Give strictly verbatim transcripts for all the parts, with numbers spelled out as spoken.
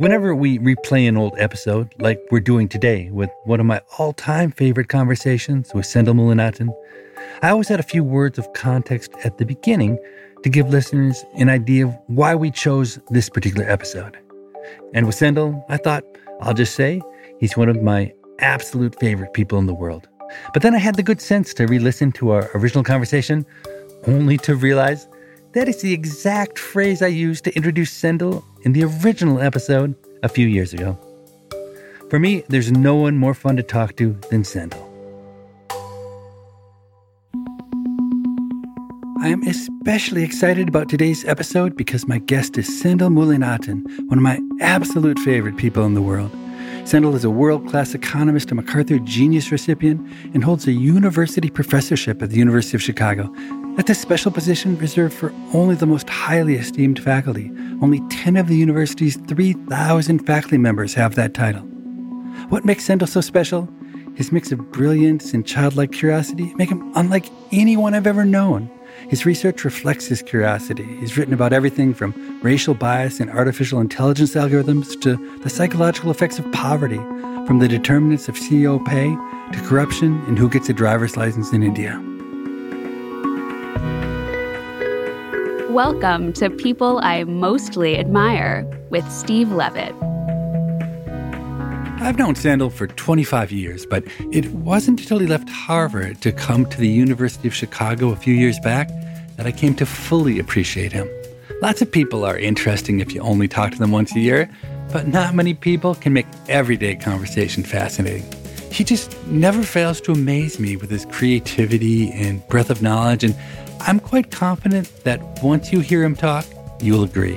Whenever we replay an old episode, like we're doing today with one of my all-time favorite conversations with Sendhil Mullainathan, I always had a few words of context at the beginning to give listeners an idea of why we chose this particular episode. And with Sendhil, I thought, I'll just say, he's one of my absolute favorite people in the world. But then I had the good sense to re-listen to our original conversation, only to realize that is the exact phrase I used to introduce Sendhil in the original episode a few years ago. For me, there's no one more fun to talk to than Sendhil. I am especially excited about today's episode because my guest is Sendhil Mullainathan, one of my absolute favorite people in the world. Sendhil is a world-class economist, a MacArthur Genius recipient, and holds a university professorship at the University of Chicago. That's a special position reserved for only the most highly esteemed faculty. Only ten of the university's three thousand faculty members have that title. What makes Sendhil so special? His mix of brilliance and childlike curiosity make him unlike anyone I've ever known. His research reflects his curiosity. He's written about everything from racial bias and artificial intelligence algorithms to the psychological effects of poverty, from the determinants of C E O pay to corruption and who gets a driver's license in India. Welcome to People I Mostly Admire with Steve Levitt. I've known Sendhil for twenty-five years, but it wasn't until he left Harvard to come to the University of Chicago a few years back that I came to fully appreciate him. Lots of people are interesting if you only talk to them once a year, but not many people can make everyday conversation fascinating. He just never fails to amaze me with his creativity and breadth of knowledge, and I'm quite confident that once you hear him talk, you'll agree.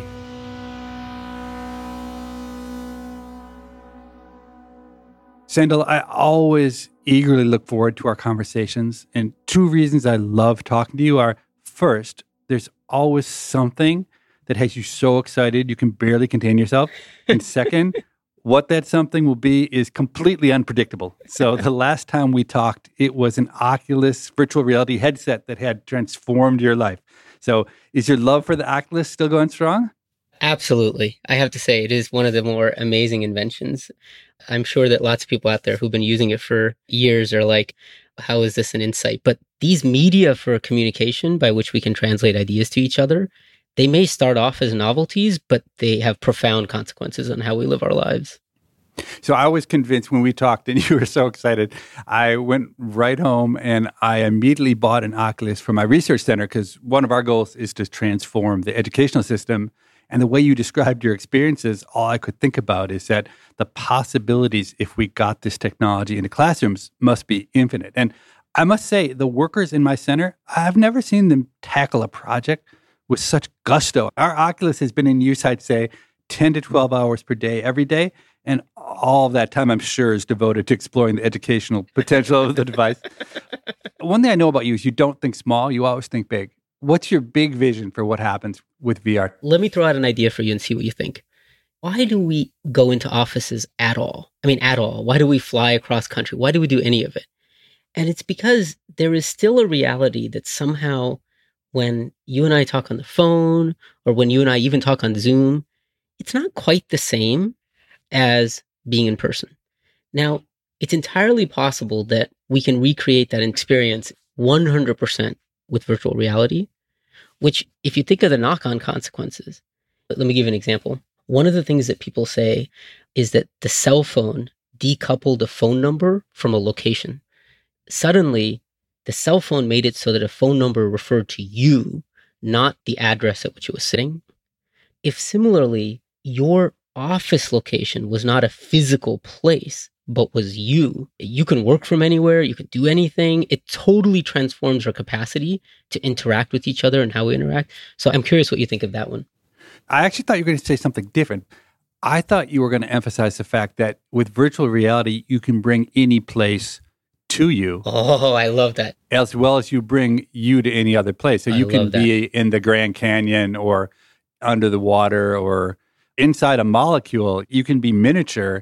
Sendhil, I always eagerly look forward to our conversations, and two reasons I love talking to you are, first, there's always something that has you so excited you can barely contain yourself, and second, what that something will be is completely unpredictable. So the last time we talked, it was an Oculus virtual reality headset that had transformed your life. So is your love for the Oculus still going strong? Absolutely. I have to say, it is one of the more amazing inventions. I'm sure that lots of people out there who've been using it for years are like, how is this an insight? But these media for communication by which we can translate ideas to each other, they may start off as novelties, but they have profound consequences on how we live our lives. So I was convinced when we talked and you were so excited, I went right home and I immediately bought an Oculus for my research center because one of our goals is to transform the educational system. And the way you described your experiences, all I could think about is that the possibilities if we got this technology into classrooms must be infinite. And I must say, the workers in my center, I've never seen them tackle a project with such gusto. Our Oculus has been in use, I'd say, ten to twelve hours per day, every day. And all of that time, I'm sure, is devoted to exploring the educational potential of the device. One thing I know about you is you don't think small, you always think big. What's your big vision for what happens with V R? Let me throw out an idea for you and see what you think. Why do we go into offices at all? I mean, at all. Why do we fly across country? Why do we do any of it? And it's because there is still a reality that somehow when you and I talk on the phone, or when you and I even talk on Zoom, it's not quite the same as being in person. Now, it's entirely possible that we can recreate that experience one hundred percent with virtual reality, which, if you think of the knock-on consequences, let me give you an example. One of the things that people say is that the cell phone decoupled a phone number from a location. Suddenly, the cell phone made it so that a phone number referred to you, not the address at which it was sitting. If similarly, your office location was not a physical place, but was you, you can work from anywhere, you can do anything. It totally transforms our capacity to interact with each other and how we interact. So I'm curious what you think of that one. I actually thought you were going to say something different. I thought you were going to emphasize the fact that with virtual reality, you can bring any place to you. Oh, I love that. As well as you bring you to any other place. So you I can be in the Grand Canyon or under the water or inside a molecule. You can be miniature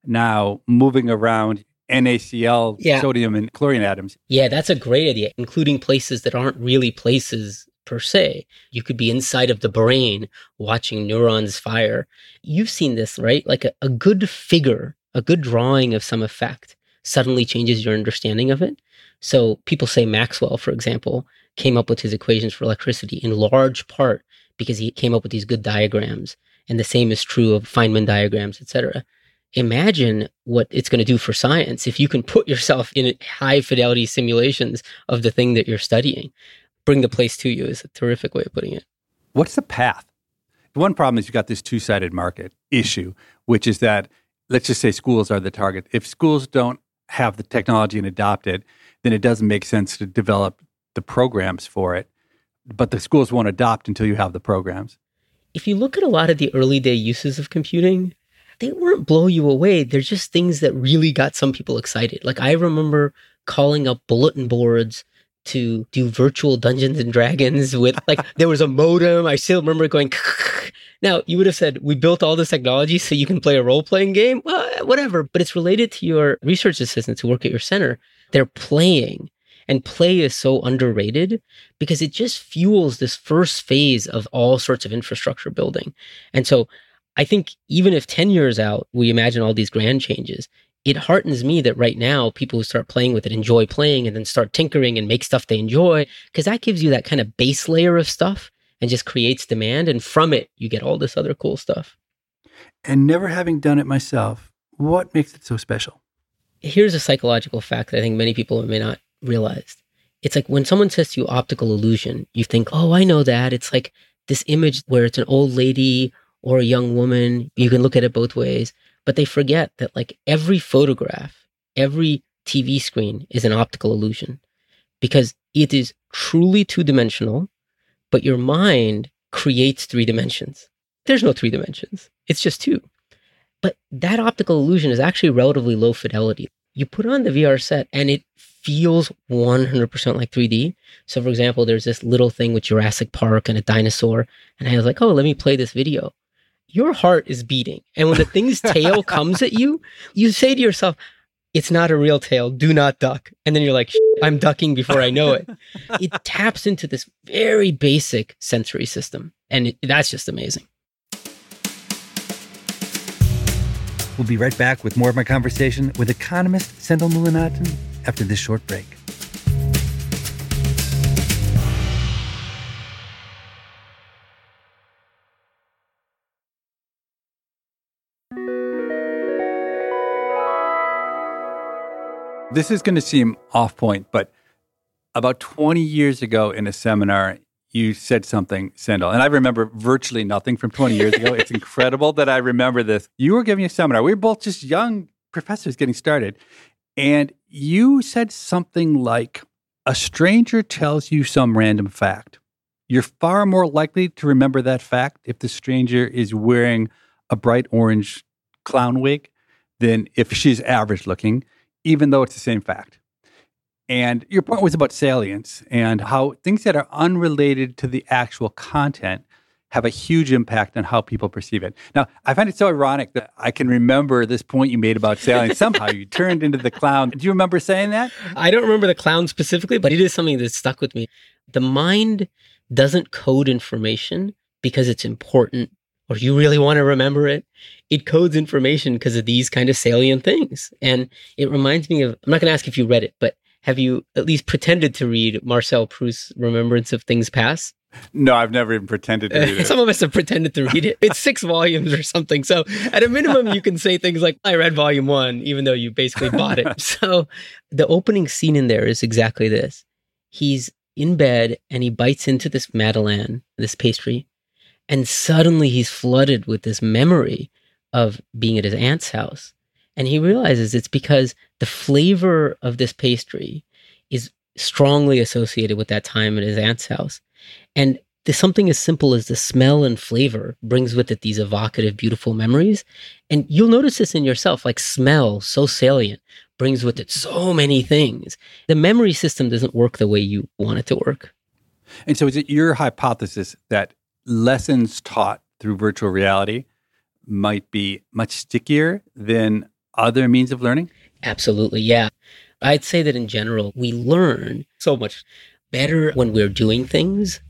now moving around NaCl, yeah. sodium and chlorine atoms. Yeah, that's a great idea, including places that aren't really places per se. You could be inside of the brain watching neurons fire. You've seen this, right? Like a, a good figure, a good drawing of some effect suddenly changes your understanding of it. So people say Maxwell, for example, came up with his equations for electricity in large part because he came up with these good diagrams. And the same is true of Feynman diagrams, et cetera. Imagine what it's going to do for science if you can put yourself in high fidelity simulations of the thing that you're studying. Bring the place to you is a terrific way of putting it. What's the path? The one problem is you've got this two-sided market issue, which is that, let's just say schools are the target. If schools don't have the technology and adopt it, then it doesn't make sense to develop the programs for it. But the schools won't adopt until you have the programs. If you look at a lot of the early day uses of computing, they weren't blow you away. They're just things that really got some people excited. Like I remember calling up bulletin boards to do virtual Dungeons and Dragons with, like, there was a modem. I still remember going, now you would have said, we built all this technology so you can play a role-playing game? Well, whatever. But it's related to your research assistants who work at your center. They're playing. And play is so underrated because it just fuels this first phase of all sorts of infrastructure building. And so I think even if ten years out, we imagine all these grand changes, it heartens me that right now people who start playing with it enjoy playing and then start tinkering and make stuff they enjoy, because that gives you that kind of base layer of stuff and just creates demand. And from it, you get all this other cool stuff. And never having done it myself, what makes it so special? Here's a psychological fact that I think many people may not realize. It's like when someone says to you optical illusion, you think, oh, I know that. It's like this image where it's an old lady or a young woman. You can look at it both ways. But they forget that like every photograph, every T V screen is an optical illusion because it is truly two-dimensional, but your mind creates three dimensions. There's no three dimensions. It's just two. But that optical illusion is actually relatively low fidelity. You put on the V R set and it feels one hundred percent like three D. So for example, there's this little thing with Jurassic Park and a dinosaur. And I was like, oh, let me play this video. Your heart is beating. And when the thing's tail comes at you, you say to yourself, it's not a real tail. Do not duck. And then you're like, I'm ducking before I know it. It taps into this very basic sensory system. And it, that's just amazing. We'll be right back with more of my conversation with economist Sendhil Mullainathan after this short break. This is going to seem off point, but about twenty years ago in a seminar, you said something, Sendhil, and I remember virtually nothing from twenty years ago. It's incredible that I remember this. You were giving a seminar. We were both just young professors getting started. And you said something like, a stranger tells you some random fact. You're far more likely to remember that fact if the stranger is wearing a bright orange clown wig than if she's average looking, even though it's the same fact. And your point was about salience and how things that are unrelated to the actual content have a huge impact on how people perceive it. Now, I find it so ironic that I can remember this point you made about salience. Somehow you turned into the clown. Do you remember saying that? I don't remember the clown specifically, but it is something that stuck with me. The mind doesn't code information because it's important or you really want to remember it. It codes information because of these kind of salient things. And it reminds me of, I'm not going to ask if you read it, but have you at least pretended to read Marcel Proust's Remembrance of Things Past? No, I've never even pretended to read it. Some of us have pretended to read it. It's six volumes or something. So at a minimum, you can say things like, I read volume one, even though you basically bought it. So the opening scene in there is exactly this. He's in bed and he bites into this Madeleine, this pastry, and suddenly he's flooded with this memory of being at his aunt's house. And he realizes it's because the flavor of this pastry is strongly associated with that time at his aunt's house. And the, something as simple as the smell and flavor brings with it these evocative, beautiful memories. And you'll notice this in yourself, like smell, so salient, brings with it so many things. The memory system doesn't work the way you want it to work. And so is it your hypothesis that lessons taught through virtual reality might be much stickier than other means of learning? Absolutely, yeah. I'd say that in general, we learn so much better when we're doing things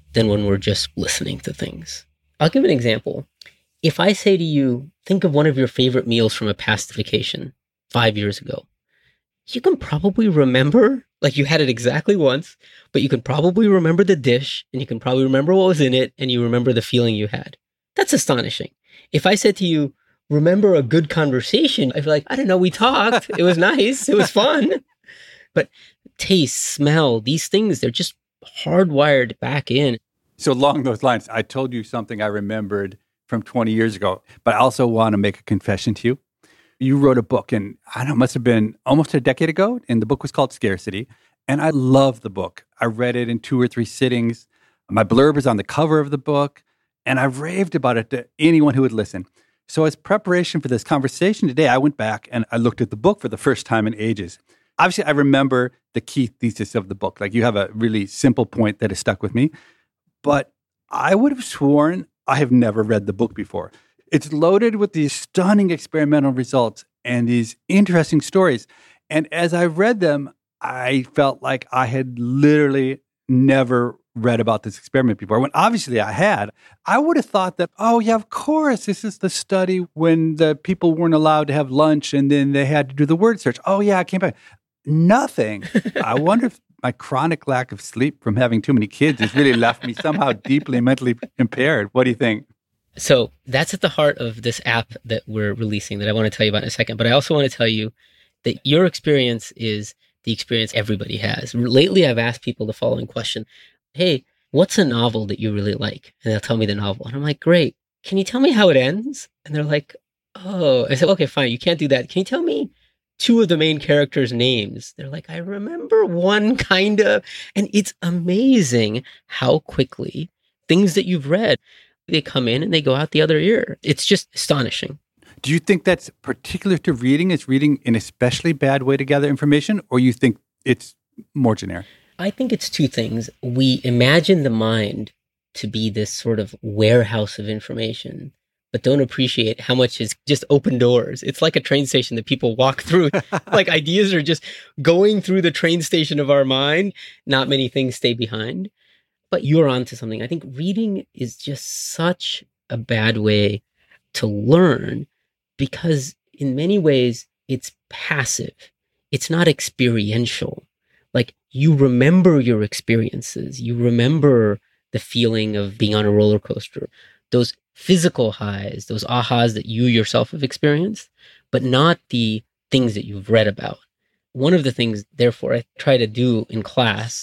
than when we're just listening to things. I'll give an example. If I say to you, think of one of your favorite meals from a past vacation five years ago, you can probably remember, like you had it exactly once, but you can probably remember the dish and you can probably remember what was in it and you remember the feeling you had. That's astonishing. If I said to you, remember a good conversation, I'd be like, I don't know, we talked. It was nice. It was fun. But taste, smell, these things, they're just hardwired back in. So along those lines, I told you something I remembered from twenty years ago, but I also want to make a confession to you. You wrote a book, and I don't know, it must have been almost a decade ago, and the book was called Scarcity. And I love the book. I read it in two or three sittings. My blurb is on the cover of the book, and I raved about it to anyone who would listen. So as preparation for this conversation today, I went back and I looked at the book for the first time in ages. Obviously, I remember the key thesis of the book. Like, you have a really simple point that has stuck with me. But I would have sworn I have never read the book before. It's loaded with these stunning experimental results and these interesting stories. And as I read them, I felt like I had literally never read about this experiment before, when obviously I had. I would have thought that, oh, yeah, of course, this is the study when the people weren't allowed to have lunch and then they had to do the word search. Oh, yeah, I came back. Nothing. I wonder if my chronic lack of sleep from having too many kids has really left me somehow deeply mentally impaired. What do you think? So that's at the heart of this app that we're releasing that I want to tell you about in a second. But I also want to tell you that your experience is the experience everybody has. Lately, I've asked people the following question. Hey, what's a novel that you really like? And they'll tell me the novel. And I'm like, great. Can you tell me how it ends? And they're like, oh. I said, okay, fine. You can't do that. Can you tell me two of the main characters' names? They're like, I remember one kind of. And it's amazing how quickly things that you've read, they come in and they go out the other ear. It's just astonishing. Do you think that's particular to reading? Is reading an especially bad way to gather information? Or you think it's more generic? I think it's two things. We imagine the mind to be this sort of warehouse of information, but don't appreciate how much is just open doors. It's like a train station that people walk through. Like, ideas are just going through the train station of our mind. Not many things stay behind. But you're onto something. I think reading is just such a bad way to learn because in many ways it's passive. It's not experiential. Like, you remember your experiences. You remember the feeling of being on a roller coaster, those physical highs, those ahas that you yourself have experienced, but not the things that you've read about. One of the things, therefore, I try to do in class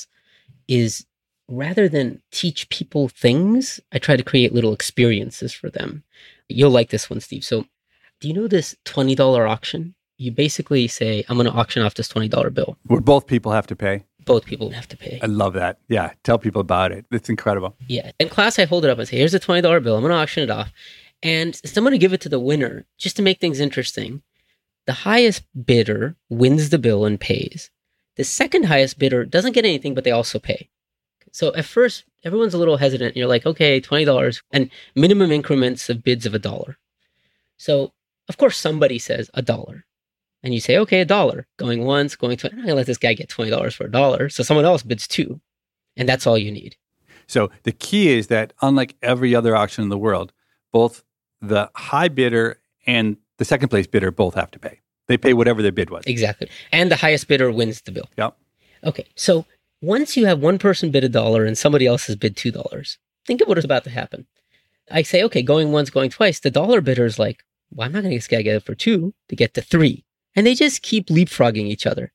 is rather than teach people things, I try to create little experiences for them. You'll like this one, Steve. So do you know this twenty dollars auction? You basically say, I'm going to auction off this twenty dollars bill. Where both people have to pay. Both people have to pay. I love that. Yeah. Tell people about it. It's incredible. Yeah. In class, I hold it up and say, here's a twenty dollars bill. I'm going to auction it off. And I'm going to give it to the winner just to make things interesting. The highest bidder wins the bill and pays. The second highest bidder doesn't get anything, but they also pay. So at first, everyone's a little hesitant. You're like, okay, twenty dollars and minimum increments of bids of a dollar. So, of course, somebody says a dollar. And you say, okay, a dollar. Going once, going twice. I'm not going to let this guy get twenty dollars for a dollar. So someone else bids two. And that's all you need. So the key is that unlike every other auction in the world, both the high bidder and the second place bidder both have to pay. They pay whatever their bid was. Exactly. And the highest bidder wins the bill. Yep. Okay. So once you have one person bid a dollar and somebody else has bid two dollars, think of what is about to happen. I say, okay, going once, going twice. The dollar bidder is like, well, I'm not going to get this guy get it for two to get to three. And they just keep leapfrogging each other.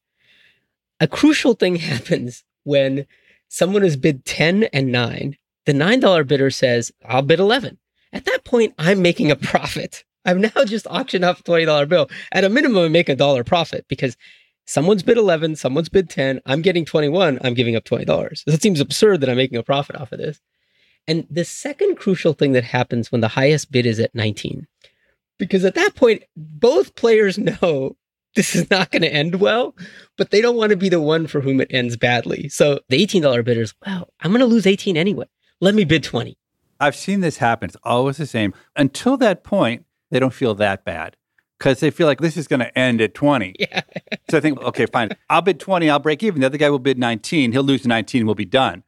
A crucial thing happens when someone has bid ten and nine. The nine dollar bidder says, I'll bid eleven. At that point, I'm making a profit. I've now just auctioned off a twenty dollar bill. At a minimum, I'm making a dollar profit because someone's bid eleven, someone's bid ten, I'm getting twenty-one, I'm giving up twenty dollars. It seems absurd that I'm making a profit off of this. And the second crucial thing that happens when the highest bid is at nineteen, because at that point, both players know this is not going to end well, but they don't want to be the one for whom it ends badly. So the eighteen dollar bidder's, wow, I'm going to lose eighteen anyway. Let me bid twenty. I've seen this happen. It's always the same. Until that point, they don't feel that bad because they feel like this is going to end at twenty. Yeah. So I think, okay, fine. I'll bid twenty. I'll break even. The other guy will bid nineteen. He'll lose nineteen. We'll be done.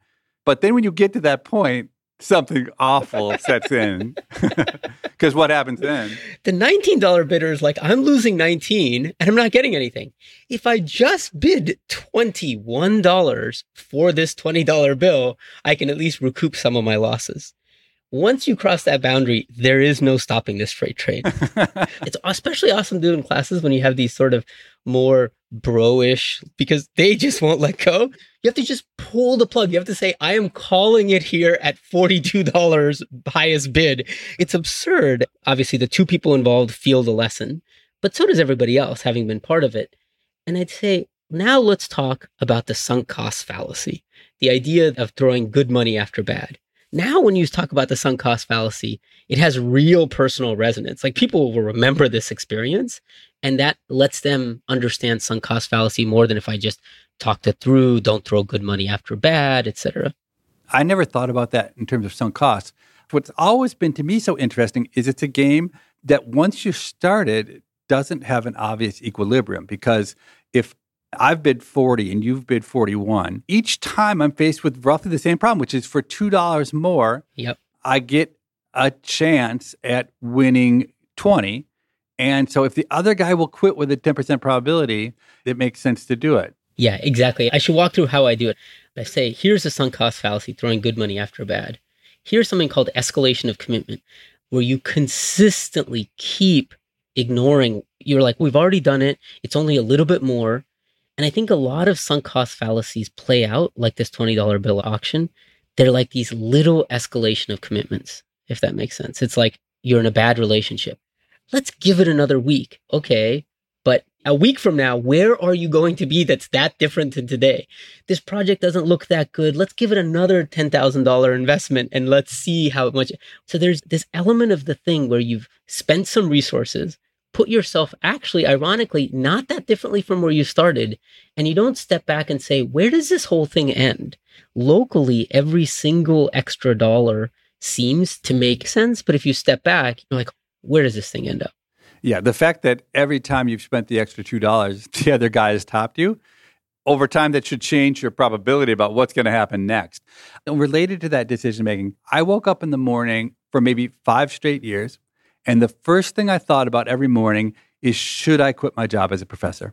But then when you get to that point, something awful sets in. Because what happens then? The nineteen dollars bidder is like, I'm losing nineteen and I'm not getting anything. If I just bid twenty-one dollars for this twenty dollars bill, I can at least recoup some of my losses. Once you cross that boundary, there is no stopping this freight train. It's especially awesome to do in classes when you have these sort of more bro-ish, because they just won't let go. You have to just pull the plug. You have to say, I am calling it here at forty-two dollars highest bid. It's absurd. Obviously, the two people involved feel the lesson, but so does everybody else, having been part of it. And I'd say, now let's talk about the sunk cost fallacy, the idea of throwing good money after bad. Now, when you talk about the sunk cost fallacy, it has real personal resonance. Like, people will remember this experience, and that lets them understand sunk cost fallacy more than if I just talked it through, don't throw good money after bad, et cetera. I never thought about that in terms of sunk costs. What's always been to me so interesting is it's a game that once you start it, doesn't have an obvious equilibrium, because if I've bid forty and you've bid forty-one, each time I'm faced with roughly the same problem, which is for two dollars more, yep. I get a chance at winning twenty. And so if the other guy will quit with a ten percent probability, it makes sense to do it. Yeah, exactly. I should walk through how I do it. I say, here's a sunk cost fallacy, throwing good money after bad. Here's something called escalation of commitment, where you consistently keep ignoring. You're like, we've already done it. It's only a little bit more. And I think a lot of sunk cost fallacies play out like this twenty dollars bill auction. They're like these little escalation of commitments, if that makes sense. It's like you're in a bad relationship. Let's give it another week. Okay. But a week from now, where are you going to be that's that different than today? This project doesn't look that good. Let's give it another ten thousand dollars investment and let's see how much. So there's this element of the thing where you've spent some resources, put yourself actually, ironically, not that differently from where you started. And you don't step back and say, where does this whole thing end? Locally, every single extra dollar seems to make sense. But if you step back, you're like, where does this thing end up? Yeah, the fact that every time you've spent the extra two dollars, the other guy has topped you, over time that should change your probability about what's going to happen next. And related to that decision-making, I woke up in the morning for maybe five straight years, and the first thing I thought about every morning is, should I quit my job as a professor?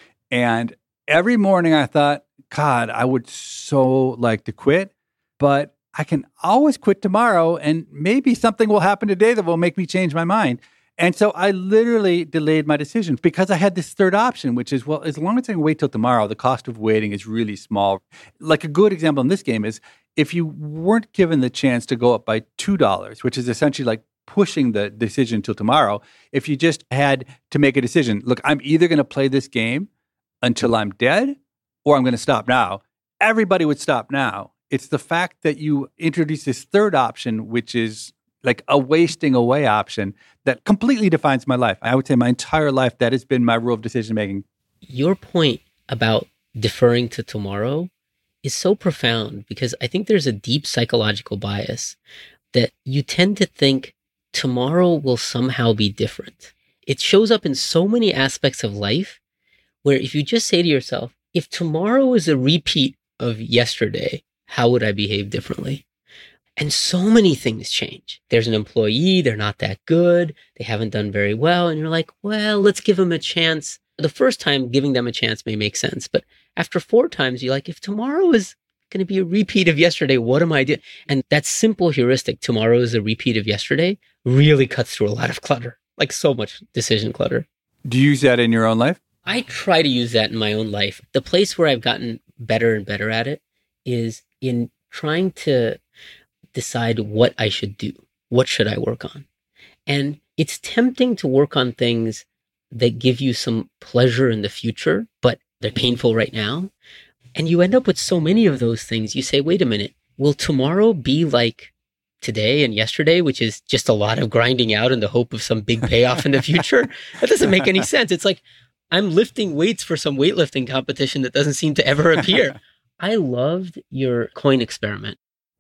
And every morning I thought, God, I would so like to quit, but I can always quit tomorrow, and maybe something will happen today that will make me change my mind. And so I literally delayed my decision because I had this third option, which is, well, as long as I can wait till tomorrow, the cost of waiting is really small. Like a good example in this game is if you weren't given the chance to go up by two dollars, which is essentially like pushing the decision till tomorrow, if you just had to make a decision, look, I'm either going to play this game until I'm dead or I'm going to stop now, everybody would stop now. It's the fact that you introduce this third option, which is like a wasting away option, that completely defines my life. I would say my entire life, that has been my rule of decision-making. Your point about deferring to tomorrow is so profound, because I think there's a deep psychological bias that you tend to think tomorrow will somehow be different. It shows up in so many aspects of life where if you just say to yourself, if tomorrow is a repeat of yesterday, how would I behave differently? And so many things change. There's an employee, they're not that good, they haven't done very well, and you're like, well, let's give them a chance. The first time giving them a chance may make sense, but after four times, you're like, if tomorrow is going to be a repeat of yesterday, what am I doing? And that simple heuristic, tomorrow is a repeat of yesterday, really cuts through a lot of clutter, like so much decision clutter. Do you use that in your own life? I try to use that in my own life. The place where I've gotten better and better at it is in trying to decide what I should do. What should I work on? And it's tempting to work on things that give you some pleasure in the future, but they're painful right now. And you end up with so many of those things. You say, wait a minute, will tomorrow be like today and yesterday, which is just a lot of grinding out in the hope of some big payoff in the future? That doesn't make any sense. It's like I'm lifting weights for some weightlifting competition that doesn't seem to ever appear. I loved your coin experiment.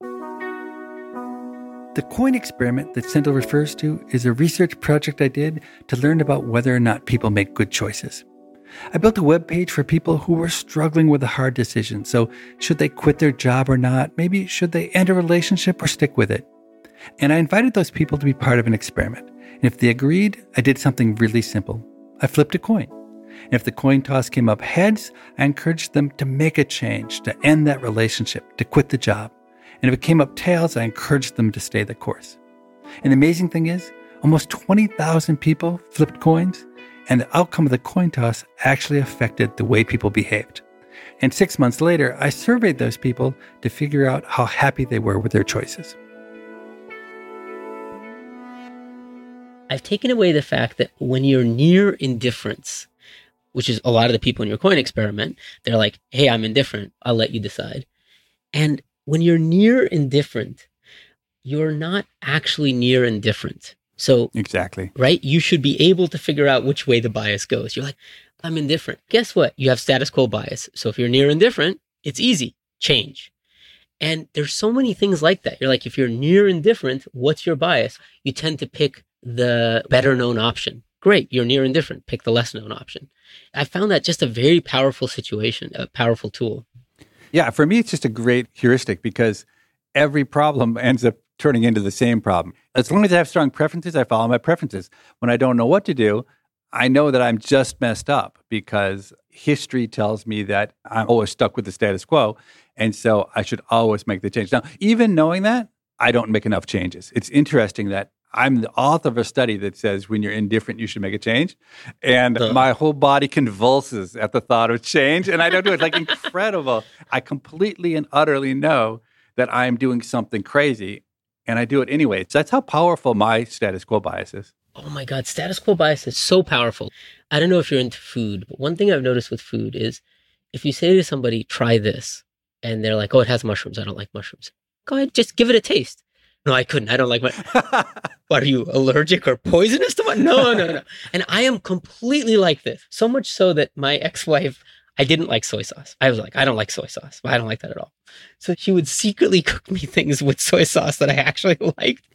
The coin experiment that Sendhil refers to is a research project I did to learn about whether or not people make good choices. I built a web page for people who were struggling with a hard decision. So should they quit their job or not? Maybe should they end a relationship or stick with it? And I invited those people to be part of an experiment. And if they agreed, I did something really simple. I flipped a coin. And if the coin toss came up heads, I encouraged them to make a change, to end that relationship, to quit the job. And if it came up tails, I encouraged them to stay the course. And the amazing thing is, almost twenty thousand people flipped coins, and the outcome of the coin toss actually affected the way people behaved. And six months later, I surveyed those people to figure out how happy they were with their choices. I've taken away the fact that when you're near indifference, which is a lot of the people in your coin experiment, they're like, hey, I'm indifferent. I'll let you decide. And when you're near indifferent, you're not actually near indifferent. So, exactly. Right? You should be able to figure out which way the bias goes. You're like, I'm indifferent. Guess what? You have status quo bias. So if you're near indifferent, it's easy. Change. And there's so many things like that. You're like, if you're near indifferent, what's your bias? You tend to pick the better known option. Great. You're near indifferent. Pick the less known option. I found that just a very powerful situation, a powerful tool. Yeah, for me, it's just a great heuristic because every problem ends up turning into the same problem. As long as I have strong preferences, I follow my preferences. When I don't know what to do, I know that I'm just messed up because history tells me that I'm always stuck with the status quo. And so I should always make the change. Now, even knowing that, I don't make enough changes. It's interesting that I'm the author of a study that says when you're indifferent, you should make a change. And uh. my whole body convulses at the thought of change. And I don't do it. It's like incredible. I completely and utterly know that I'm doing something crazy. And I do it anyway. So that's how powerful my status quo bias is. Oh my God, status quo bias is so powerful. I don't know if you're into food, but one thing I've noticed with food is if you say to somebody, try this, and they're like, oh, it has mushrooms. I don't like mushrooms. Go ahead, just give it a taste. No, I couldn't. I don't like my... What, are you allergic or poisonous to what? No, no, no. And I am completely like this. So much so that my ex-wife, I didn't like soy sauce. I was like, I don't like soy sauce. I don't like that at all. So she would secretly cook me things with soy sauce that I actually liked.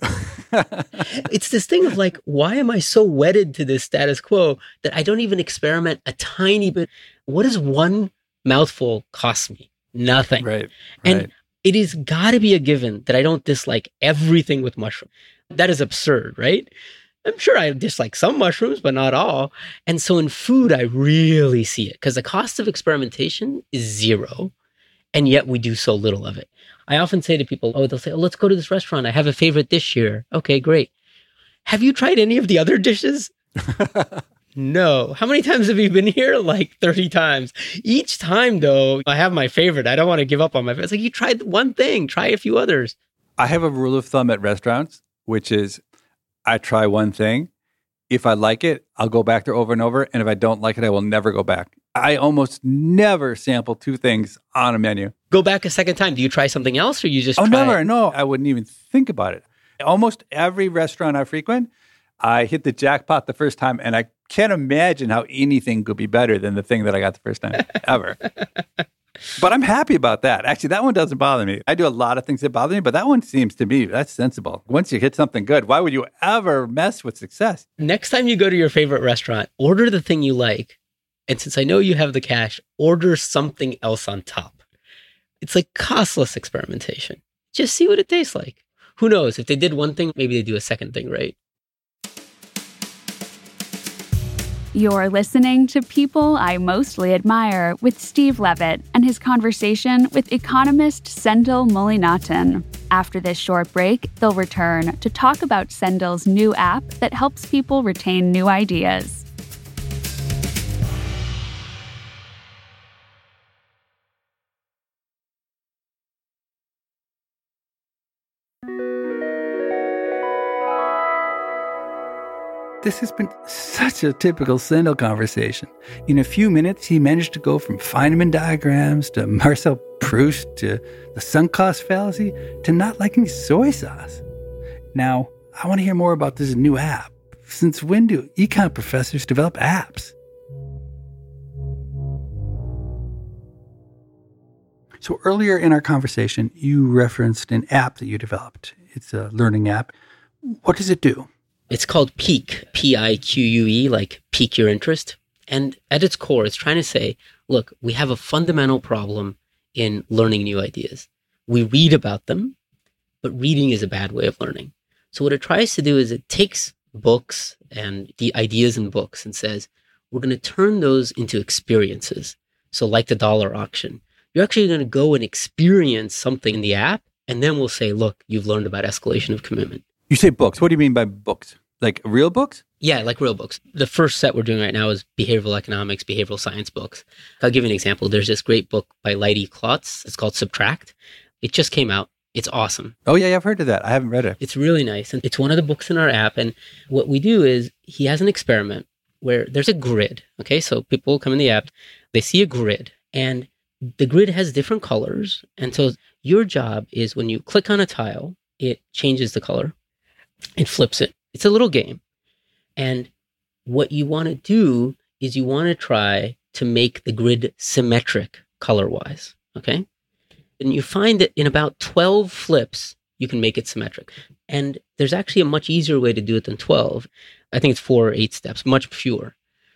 It's this thing of like, why am I so wedded to this status quo that I don't even experiment a tiny bit? What does one mouthful cost me? Nothing. Right. right. And it is got to be a given that I don't dislike everything with mushrooms. That is absurd, right? I'm sure I dislike some mushrooms, but not all. And so in food, I really see it because the cost of experimentation is zero. And yet we do so little of it. I often say to people, oh, they'll say, oh, let's go to this restaurant. I have a favorite dish here. Okay, great. Have you tried any of the other dishes? No. How many times have you been here? Like thirty times. Each time, though, I have my favorite. I don't want to give up on my favorite. It's like, you tried one thing. Try a few others. I have a rule of thumb at restaurants, which is I try one thing. If I like it, I'll go back there over and over. And if I don't like it, I will never go back. I almost never sample two things on a menu. Go back a second time. Do you try something else or you just Oh, try never. it? No, I wouldn't even think about it. Almost every restaurant I frequent, I hit the jackpot the first time, and I can't imagine how anything could be better than the thing that I got the first time, ever. But I'm happy about that. Actually, that one doesn't bother me. I do a lot of things that bother me, but that one seems to me, that's sensible. Once you hit something good, why would you ever mess with success? Next time you go to your favorite restaurant, order the thing you like. And since I know you have the cash, order something else on top. It's like costless experimentation. Just see what it tastes like. Who knows? If they did one thing, maybe they do a second thing, right? You're listening to People I Mostly Admire with Steve Levitt and his conversation with economist Sendhil Mullainathan. After this short break, they'll return to talk about Sendhil's new app that helps people retain new ideas. This has been such a typical Sendhil conversation. In a few minutes, he managed to go from Feynman diagrams to Marcel Proust to the sunk cost fallacy to not liking soy sauce. Now, I want to hear more about this new app. Since when do econ professors develop apps? So earlier in our conversation, you referenced an app that you developed. It's a learning app. What does it do? It's called Pique, P I Q U E, like pique your interest. And at its core, it's trying to say, look, we have a fundamental problem in learning new ideas. We read about them, but reading is a bad way of learning. So what it tries to do is it takes books and the ideas in books and says, we're going to turn those into experiences. So like the dollar auction, you're actually going to go and experience something in the app, and then we'll say, look, you've learned about escalation of commitment. You say books. What do you mean by books? Like real books? Yeah, like real books. The first set we're doing right now is behavioral economics, behavioral science books. I'll give you an example. There's this great book by Leidy Klotz. It's called Subtract. It just came out. It's awesome. Oh, yeah, yeah, I've heard of that. I haven't read it. It's really nice. And it's one of the books in our app. And what we do is he has an experiment where there's a grid. Okay, so people come in the app, they see a grid, and the grid has different colors. And so your job is when you click on a tile, it changes the color. It flips it. It's a little game. And what you want to do is you want to try to make the grid symmetric color-wise, okay? And you find that in about twelve flips, you can make it symmetric. And there's actually a much easier way to do it than twelve. I think it's four or eight steps, much fewer.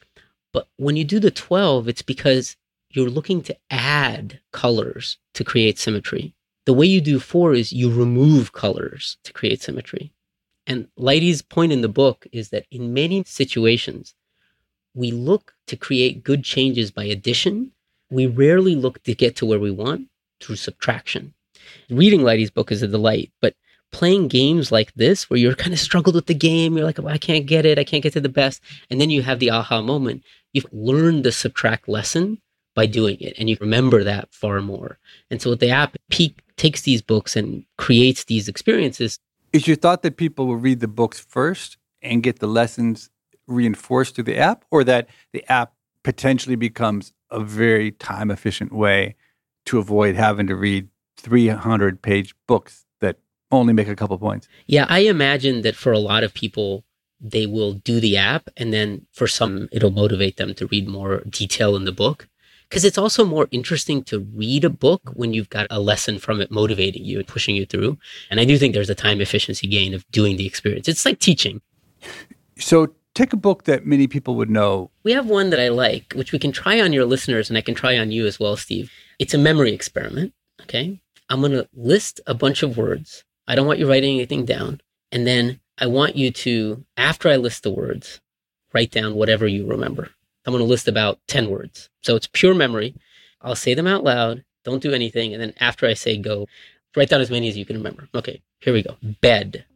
But when you do the twelve, it's because you're looking to add colors to create symmetry. The way you do four is you remove colors to create symmetry. And Leidy's point in the book is that in many situations, we look to create good changes by addition. We rarely look to get to where we want through subtraction. Reading Leidy's book is a delight, but playing games like this, where you're kind of struggled with the game, you're like, oh, I can't get it, I can't get to the best, and then you have the aha moment, you've learned the subtract lesson by doing it, and you remember that far more. And so the app Peak takes these books and creates these experiences. Is your thought that people will read the books first and get the lessons reinforced through the app, or that the app potentially becomes a very time-efficient way to avoid having to read three hundred page books that only make a couple points? Yeah, I imagine that for a lot of people, they will do the app, and then for some, it'll motivate them to read more detail in the book. Because it's also more interesting to read a book when you've got a lesson from it motivating you and pushing you through. And I do think there's a time efficiency gain of doing the experience. It's like teaching. So take a book that many people would know. We have one that I like, which we can try on your listeners, and I can try on you as well, Steve. It's a memory experiment, okay? I'm going to list a bunch of words. I don't want you writing anything down. And then I want you to, after I list the words, write down whatever you remember. I'm going to list about ten words. So it's pure memory. I'll say them out loud. Don't do anything. And then after I say go, write down as many as you can remember. Okay, here we go. Bed,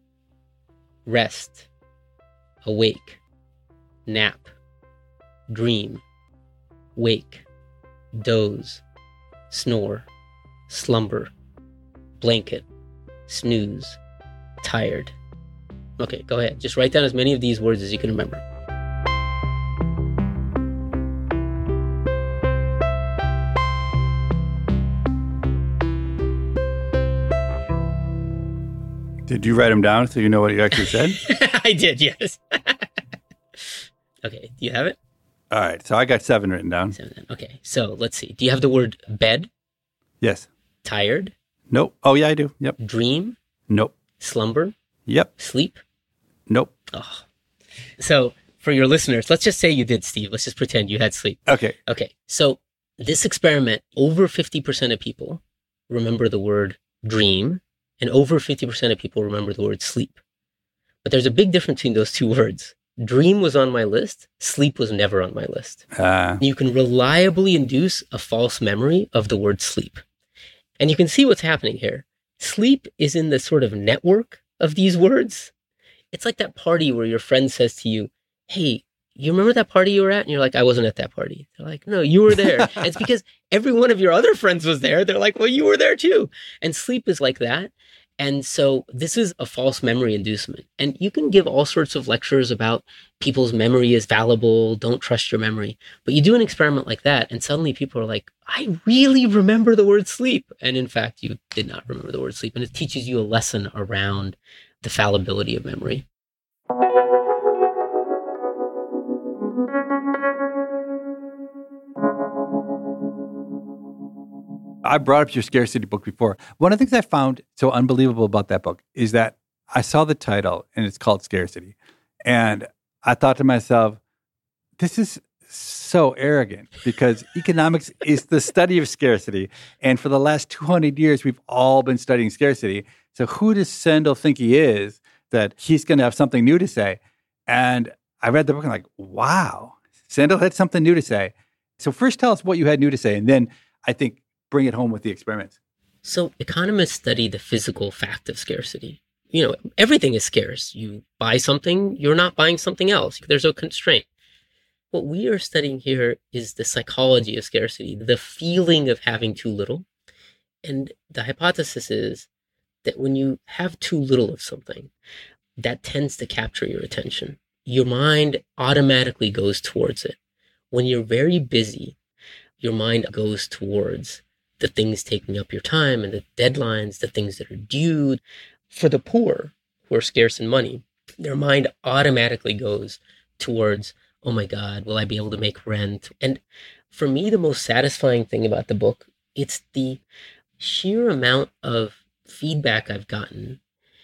rest, awake, nap, dream, wake, doze, snore, slumber, blanket, snooze, tired. Okay, go ahead. Just write down as many of these words as you can remember. Did you write them down so you know what you actually said? I did, yes. Okay, do you have it? All right, so I got seven written down. Seven. Okay, so let's see. Do you have the word bed? Yes. Tired? Nope. Oh, yeah, I do. Yep. Dream? Nope. Slumber? Yep. Sleep? Nope. Oh. So for your listeners, let's just say you did, Steve. Let's just pretend you had sleep. Okay. Okay, so this experiment, over fifty percent of people remember the word dream, and over fifty percent of people remember the word sleep. But there's a big difference between those two words. Dream was on my list. Sleep was never on my list. Uh, You can reliably induce a false memory of the word sleep. And you can see what's happening here. Sleep is in the sort of network of these words. It's like that party where your friend says to you, hey, you remember that party you were at? And you're like, I wasn't at that party. They're like, no, you were there. And it's because every one of your other friends was there. They're like, well, you were there too. And sleep is like that. And so this is a false memory inducement. And you can give all sorts of lectures about people's memory is fallible, don't trust your memory. But you do an experiment like that, and suddenly people are like, I really remember the word sleep. And in fact, you did not remember the word sleep. And it teaches you a lesson around the fallibility of memory. I brought up your scarcity book before. One of the things I found so unbelievable about that book is that I saw the title and it's called Scarcity. And I thought to myself, this is so arrogant because economics is the study of scarcity. And for the last two hundred years, we've all been studying scarcity. So who does Sandel think he is that he's going to have something new to say? And I read the book and I'm like, wow, Sandel had something new to say. So first tell us what you had new to say, and then I think bring it home with the experiments. So economists study the physical fact of scarcity. You know, everything is scarce. You buy something, you're not buying something else. There's a constraint. What we are studying here is the psychology of scarcity, the feeling of having too little. And the hypothesis is that when you have too little of something, that tends to capture your attention. Your mind automatically goes towards it. When you're very busy, your mind goes towards the things taking up your time and the deadlines, the things that are due. For the poor who are scarce in money, their mind automatically goes towards, oh my God, will I be able to make rent? And for me, the most satisfying thing about the book, it's the sheer amount of feedback I've gotten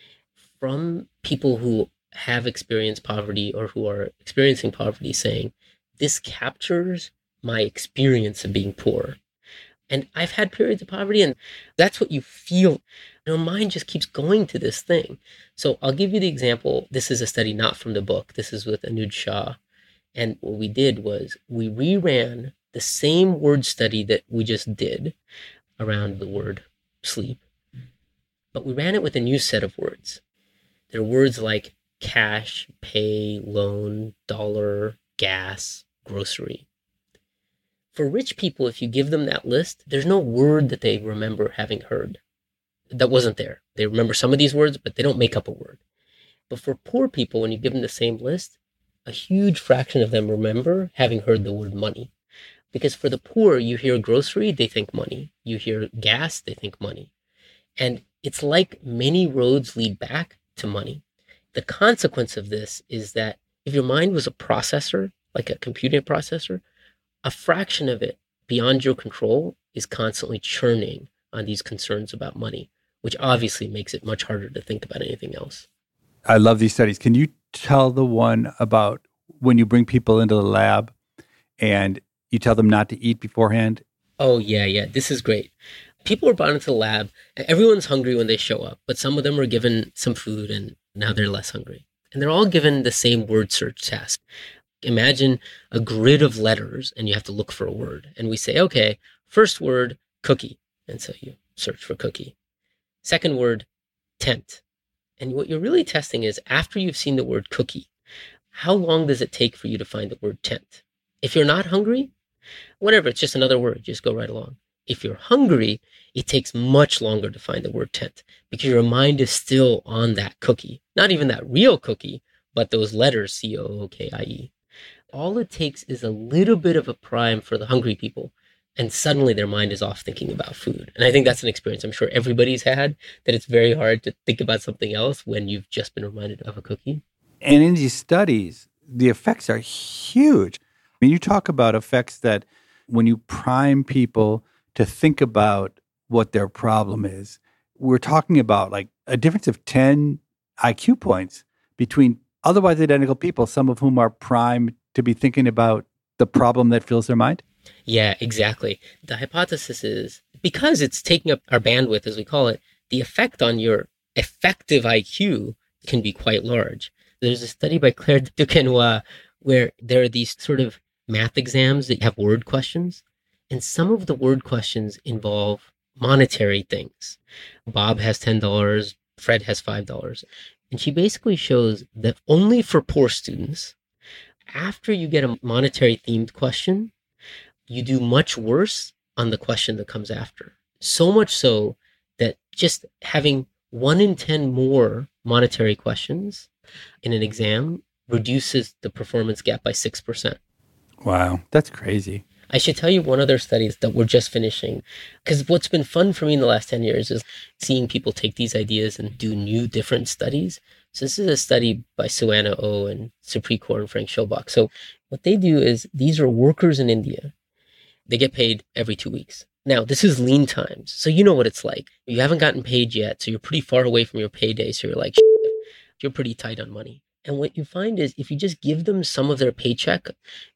from people who have experienced poverty or who are experiencing poverty saying, this captures my experience of being poor. And I've had periods of poverty, and that's what you feel. Your mind just keeps going to this thing. So I'll give you the example. This is a study not from the book. This is with Anuj Shah. And what we did was we reran the same word study that we just did around the word sleep, but we ran it with a new set of words. There are words like cash, pay, loan, dollar, gas, grocery. For rich people, if you give them that list, there's no word that they remember having heard that wasn't there. They remember some of these words, but they don't make up a word. But for poor people, when you give them the same list, a huge fraction of them remember having heard the word money. Because for the poor, you hear grocery, they think money. You hear gas, they think money. And it's like many roads lead back to money. The consequence of this is that if your mind was a processor, like a computing processor, a fraction of it beyond your control is constantly churning on these concerns about money, which obviously makes it much harder to think about anything else. I love these studies. Can you tell the one about when you bring people into the lab and you tell them not to eat beforehand? Oh, yeah, yeah. This is great. People are brought into the lab. Everyone's hungry when they show up, but some of them are given some food and now they're less hungry. And they're all given the same word search task. Imagine a grid of letters and you have to look for a word. And we say, okay, first word, cookie. And so you search for cookie. Second word, tent. And what you're really testing is after you've seen the word cookie, how long does it take for you to find the word tent? If you're not hungry, whatever, it's just another word, just go right along. If you're hungry, it takes much longer to find the word tent because your mind is still on that cookie. Not even that real cookie, but those letters, C O O K I E. All it takes is a little bit of a prime for the hungry people, and suddenly their mind is off thinking about food. And I think that's an experience I'm sure everybody's had, that it's very hard to think about something else when you've just been reminded of a cookie. And in these studies, the effects are huge. I mean, you talk about effects that when you prime people to think about what their problem is, we're talking about like a difference of ten I Q points between otherwise identical people, some of whom are primed to be thinking about the problem that fills their mind? Yeah, exactly. The hypothesis is because it's taking up our bandwidth, as we call it, the effect on your effective I Q can be quite large. There's a study by Claire Duquesnoy where there are these sort of math exams that have word questions, and some of the word questions involve monetary things. Bob has ten dollars, Fred has five dollars. And she basically shows that only for poor students, after you get a monetary themed question, you do much worse on the question that comes after. So much so that just having one in ten more monetary questions in an exam reduces the performance gap by six percent. Wow, that's crazy. I should tell you one other study that we're just finishing, because what's been fun for me in the last ten years is seeing people take these ideas and do new, different studies. So this is a study by Suanna Oh and Supreet Kaur and Frank Schobach. So what they do is these are workers in India. They get paid every two weeks. Now, this is lean times, so you know what it's like. You haven't gotten paid yet, so you're pretty far away from your payday, so you're like, you're pretty tight on money. And what you find is if you just give them some of their paycheck,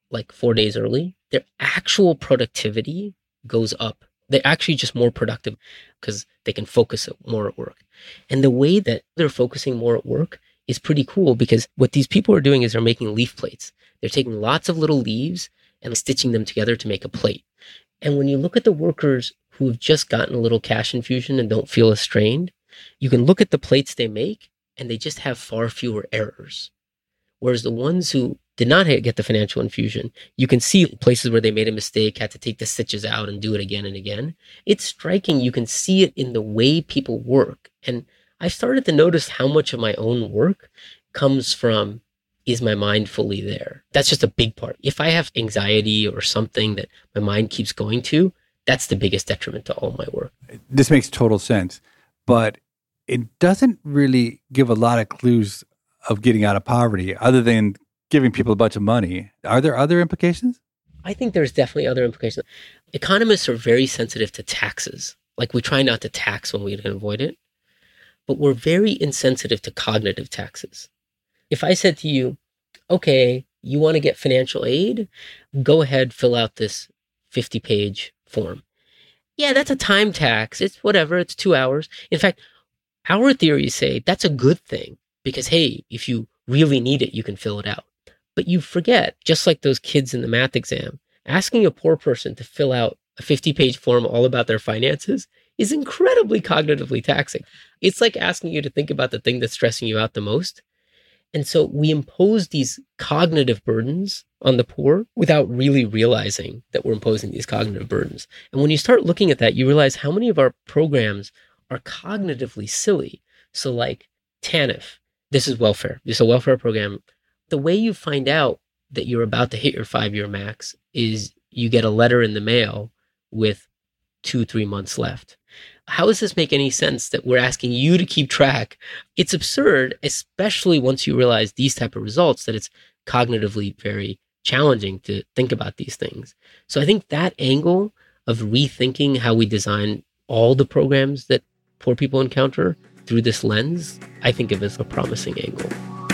like four days early, their actual productivity goes up. They're actually just more productive because they can focus more at work. And the way that they're focusing more at work is pretty cool, because what these people are doing is they're making leaf plates. They're taking lots of little leaves and stitching them together to make a plate. And when you look at the workers who have just gotten a little cash infusion and don't feel as strained, you can look at the plates they make and they just have far fewer errors. Whereas the ones who did not get the financial infusion, you can see places where they made a mistake, had to take the stitches out and do it again and again. It's striking. You can see it in the way people work. And I started to notice how much of my own work comes from, is my mind fully there? That's just a big part. If I have anxiety or something that my mind keeps going to, that's the biggest detriment to all my work. This makes total sense, but it doesn't really give a lot of clues of getting out of poverty other than giving people a bunch of money. Are there other implications? I think there's definitely other implications. Economists are very sensitive to taxes. Like, we try not to tax when we can avoid it, but we're very insensitive to cognitive taxes. If I said to you, okay, you want to get financial aid? Go ahead, fill out this fifty page form. Yeah, that's a time tax. It's whatever. It's two hours. In fact, our theories say that's a good thing because, hey, if you really need it, you can fill it out. But you forget, just like those kids in the math exam, asking a poor person to fill out a fifty page form all about their finances is incredibly cognitively taxing. It's like asking you to think about the thing that's stressing you out the most. And so we impose these cognitive burdens on the poor without really realizing that we're imposing these cognitive burdens. And when you start looking at that, you realize how many of our programs are cognitively silly. So like TANF, this is welfare. This is a welfare program. The way you find out that you're about to hit your five-year max is you get a letter in the mail with two, three months left. How does this make any sense that we're asking you to keep track? It's absurd, especially once you realize these type of results, that it's cognitively very challenging to think about these things. So I think that angle of rethinking how we design all the programs that poor people encounter through this lens, I think of as a promising angle.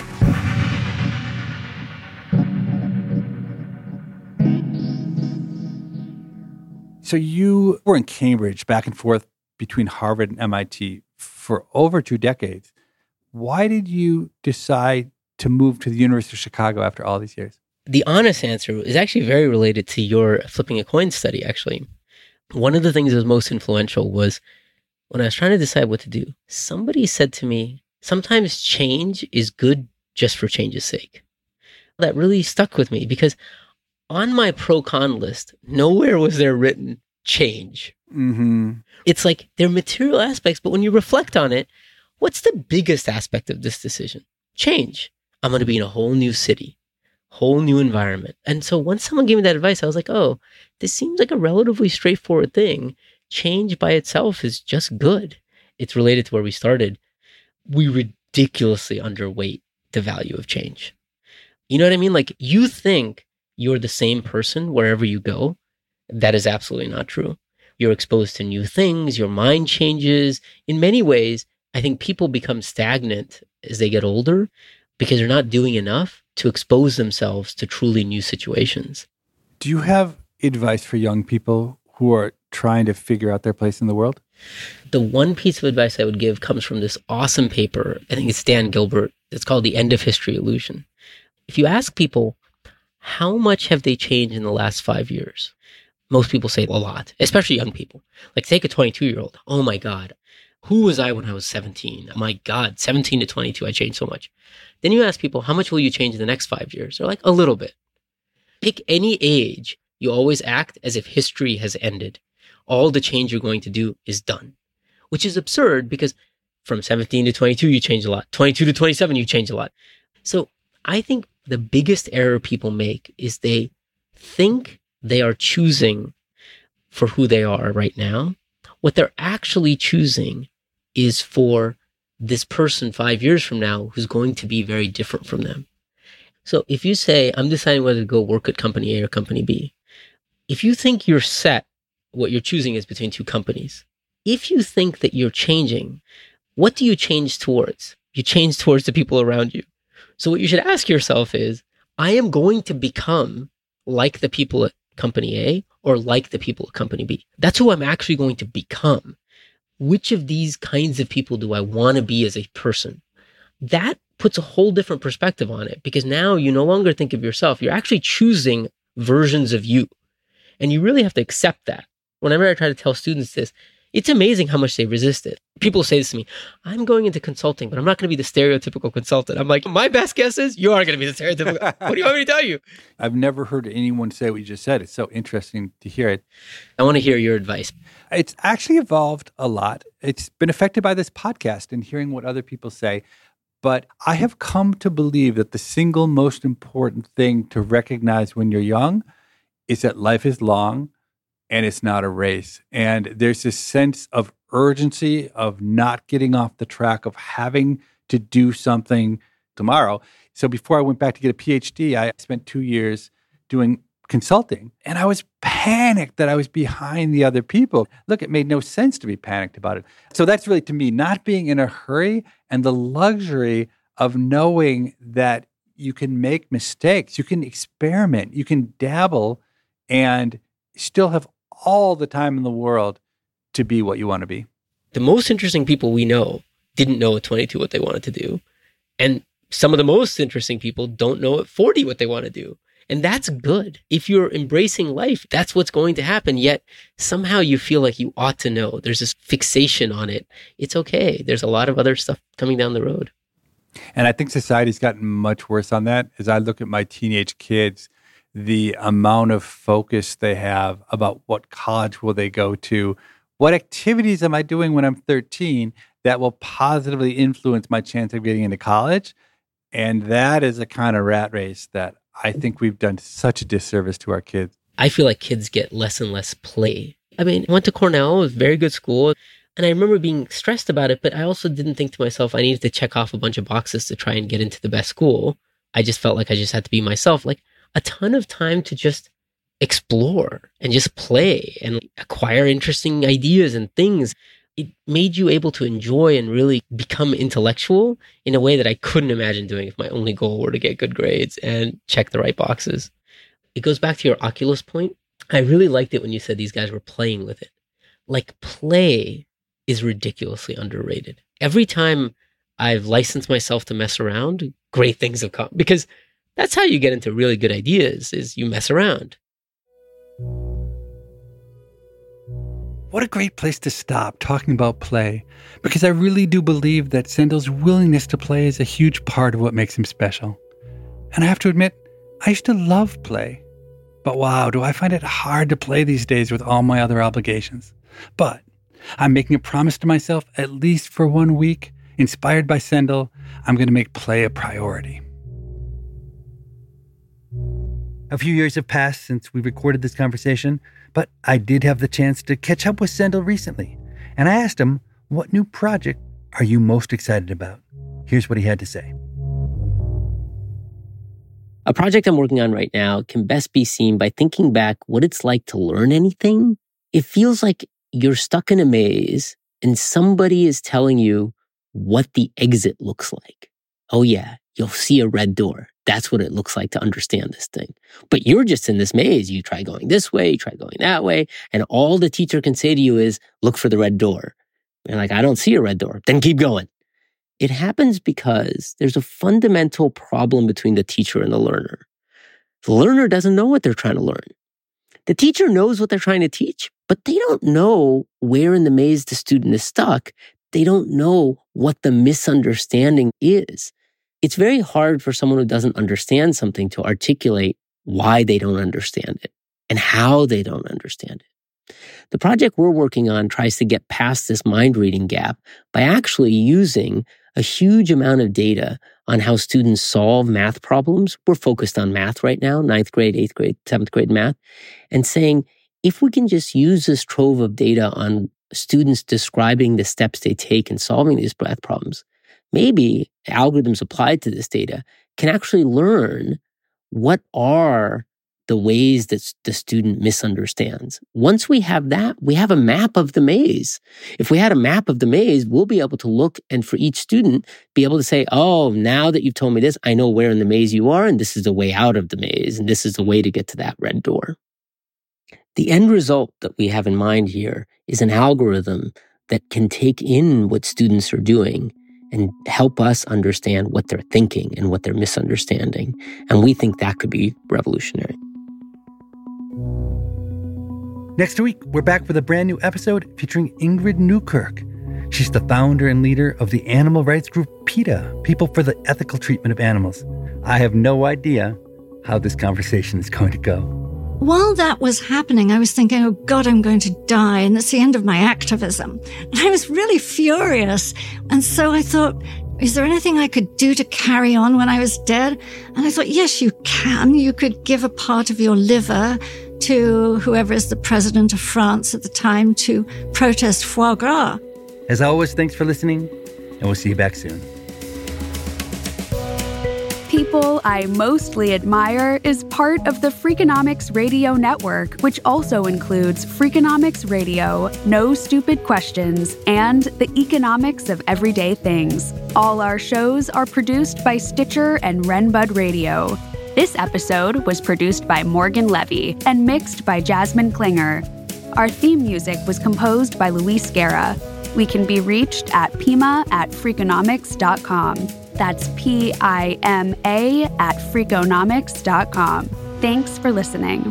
So you were in Cambridge, back and forth between Harvard and M I T for over two decades. Why did you decide to move to the University of Chicago after all these years? The honest answer is actually very related to your flipping a coin study, actually. One of the things that was most influential was when I was trying to decide what to do, somebody said to me, sometimes change is good just for change's sake. That really stuck with me because on my pro-con list, nowhere was there written change. Mm-hmm. It's like they're material aspects, but when you reflect on it, what's the biggest aspect of this decision? Change. I'm going to be in a whole new city, whole new environment. And so once someone gave me that advice, I was like, oh, this seems like a relatively straightforward thing. Change by itself is just good. It's related to where we started. We ridiculously underweight the value of change. You know what I mean? Like, you think you're the same person wherever you go. That is absolutely not true. You're exposed to new things. Your mind changes. In many ways, I think people become stagnant as they get older because they're not doing enough to expose themselves to truly new situations. Do you have advice for young people who are trying to figure out their place in the world? The one piece of advice I would give comes from this awesome paper. I think it's Dan Gilbert. It's called The End of History Illusion. If you ask people, how much have they changed in the last five years? Most people say a lot, especially young people. Like, take a twenty-two-year-old. Oh my God, who was I when I was seventeen? My God, seventeen to twenty-two, I changed so much. Then you ask people, how much will you change in the next five years? They're like, a little bit. Pick any age. You always act as if history has ended. All the change you're going to do is done, which is absurd because from seventeen to twenty-two, you change a lot. twenty-two to twenty-seven, you change a lot. So I think the biggest error people make is they think they are choosing for who they are right now. What they're actually choosing is for this person five years from now who's going to be very different from them. So if you say, I'm deciding whether to go work at company A or company B, if you think you're set, what you're choosing is between two companies. If you think that you're changing, what do you change towards? You change towards the people around you. So what you should ask yourself is, I am going to become like the people at company A or like the people at company B. That's who I'm actually going to become. Which of these kinds of people do I want to be as a person? That puts a whole different perspective on it, because now you no longer think of yourself. You're actually choosing versions of you. And you really have to accept that. Whenever I try to tell students this, it's amazing how much they resist it. People say this to me, I'm going into consulting, but I'm not going to be the stereotypical consultant. I'm like, my best guess is you are going to be the stereotypical. What do you want me to tell you? I've never heard anyone say what you just said. It's so interesting to hear it. I want to hear your advice. It's actually evolved a lot. It's been affected by this podcast and hearing what other people say. But I have come to believe that the single most important thing to recognize when you're young is that life is long and it's not a race. And there's this sense of urgency of not getting off the track of having to do something tomorrow. So before I went back to get a P H D, I spent two years doing consulting. And I was panicked that I was behind the other people. Look, it made no sense to be panicked about it. So that's really, to me, not being in a hurry and the luxury of knowing that you can make mistakes, you can experiment, you can dabble, and still have all the time in the world to be what you want to be. The most interesting people we know didn't know at twenty-two what they wanted to do. And some of the most interesting people don't know at forty what they want to do. And that's good. If you're embracing life, that's what's going to happen. Yet somehow you feel like you ought to know. There's this fixation on it. It's okay. There's a lot of other stuff coming down the road. And I think society's gotten much worse on that. As I look at my teenage kids, the amount of focus they have about what college will they go to, what activities am I doing when I'm thirteen that will positively influence my chance of getting into college. And that is a kind of rat race that I think we've done such a disservice to our kids. I feel like kids get less and less play. I mean, I went to Cornell, it was a very good school. And I remember being stressed about it, but I also didn't think to myself, I needed to check off a bunch of boxes to try and get into the best school. I just felt like I just had to be myself. Like a ton of time to just explore and just play and acquire interesting ideas and things. It made you able to enjoy and really become intellectual in a way that I couldn't imagine doing if my only goal were to get good grades and check the right boxes. It goes back to your Oculus point. I really liked it when you said these guys were playing with it. Like, play is ridiculously underrated. Every time I've licensed myself to mess around, great things have come, because that's how you get into really good ideas, is you mess around. What a great place to stop talking about play, because I really do believe that Sendel's willingness to play is a huge part of what makes him special. And I have to admit, I used to love play. But wow, do I find it hard to play these days with all my other obligations. But I'm making a promise to myself, at least for one week, inspired by Sendel, I'm going to make play a priority. A few years have passed since we recorded this conversation, but I did have the chance to catch up with Sendel recently, and I asked him, what new project are you most excited about? Here's what he had to say. A project I'm working on right now can best be seen by thinking back what it's like to learn anything. It feels like you're stuck in a maze and somebody is telling you what the exit looks like. Oh yeah, you'll see a red door. That's what it looks like to understand this thing. But you're just in this maze. You try going this way, you try going that way, and all the teacher can say to you is, look for the red door. You're like, I don't see a red door. Then keep going. It happens because there's a fundamental problem between the teacher and the learner. The learner doesn't know what they're trying to learn. The teacher knows what they're trying to teach, but they don't know where in the maze the student is stuck. They don't know what the misunderstanding is. It's very hard for someone who doesn't understand something to articulate why they don't understand it and how they don't understand it. The project we're working on tries to get past this mind reading gap by actually using a huge amount of data on how students solve math problems. We're focused on math right now, ninth grade, eighth grade, seventh grade math, and saying, if we can just use this trove of data on students describing the steps they take in solving these math problems, maybe algorithms applied to this data can actually learn what are the ways that the student misunderstands. Once we have that, we have a map of the maze. If we had a map of the maze, we'll be able to look and for each student, be able to say, oh, now that you've told me this, I know where in the maze you are, and this is the way out of the maze, and this is the way to get to that red door. The end result that we have in mind here is an algorithm that can take in what students are doing and help us understand what they're thinking and what they're misunderstanding. And we think that could be revolutionary. Next week, we're back with a brand new episode featuring Ingrid Newkirk. She's the founder and leader of the animal rights group PETA, People for the Ethical Treatment of Animals. I have no idea how this conversation is going to go. While that was happening, I was thinking, oh God, I'm going to die. And that's the end of my activism. And I was really furious. And so I thought, is there anything I could do to carry on when I was dead? And I thought, yes, you can. You could give a part of your liver to whoever is the president of France at the time to protest foie gras. As always, thanks for listening, and we'll see you back soon. People I Mostly Admire is part of the Freakonomics Radio Network, which also includes Freakonomics Radio, No Stupid Questions, and The Economics of Everyday Things. All our shows are produced by Stitcher and Renbud Radio. This episode was produced by Morgan Levy and mixed by Jasmine Klinger. Our theme music was composed by Luis Guerra. We can be reached at Pima at Freakonomics dot com. That's P I M A at Freakonomics dot com. Thanks for listening.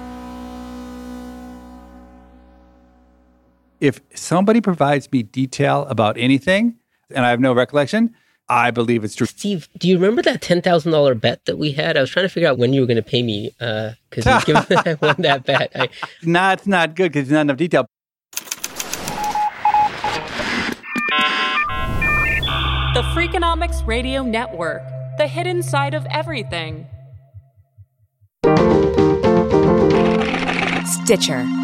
If somebody provides me detail about anything, and I have no recollection, I believe it's true. Steve, do you remember that ten thousand dollars bet that we had? I was trying to figure out when you were going to pay me because uh, given that I won that bet. I... No, it's not good because there's not enough detail. The Freakonomics Radio Network, the hidden side of everything. Stitcher.